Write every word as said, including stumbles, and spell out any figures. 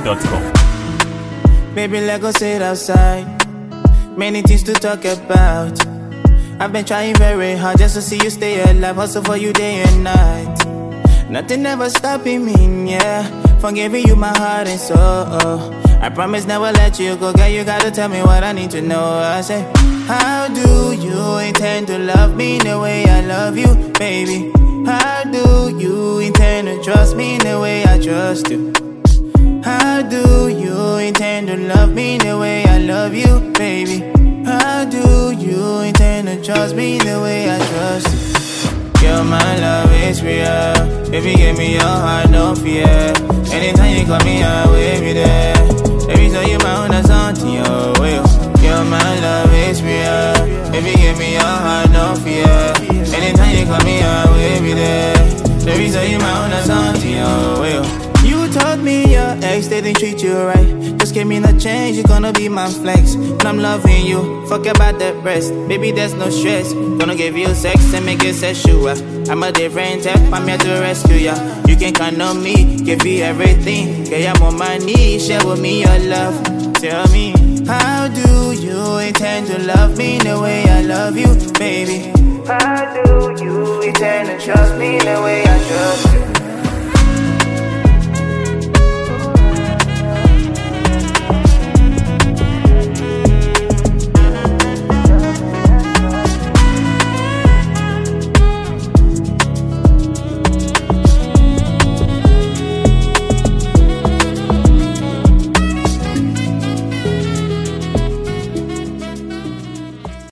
dot com. Baby, let's go sit outside. Many things to talk about. I've been trying very hard just to see you stay alive. Hustle for you day and night. Nothing ever stopping me, yeah. From giving you my heart and soul. I promise never let you go, girl. You gotta tell me what I need to know. I say, how do you intend to love me the way I love you, baby? How do you intend to trust me the way I trust you? How do you intend to love me the way I love you, baby? How do you intend to trust me the way I trust you? Girl, my love is real. Baby, give me your heart, no fear. Anytime you call me, I will be there. Baby, so you my own, that's something, yo, will. Girl, my love is real. Baby, give me your heart, no fear. Anytime you call me, I will be there. Baby, so you my own, that's something, yo, will. You told me your ex didn't treat you right. Just give me the change, you're gonna be my flex. When I'm loving you, fuck about the rest. Baby, there's no stress. Gonna give you sex and make it sexual. I'm a different type, I'm here to rescue ya. You can count on me, give you everything. Girl, I'm on my knees, share with me your love. Tell me, how do you intend to love me the way I love you, baby? How do you intend to trust me the way I trust you?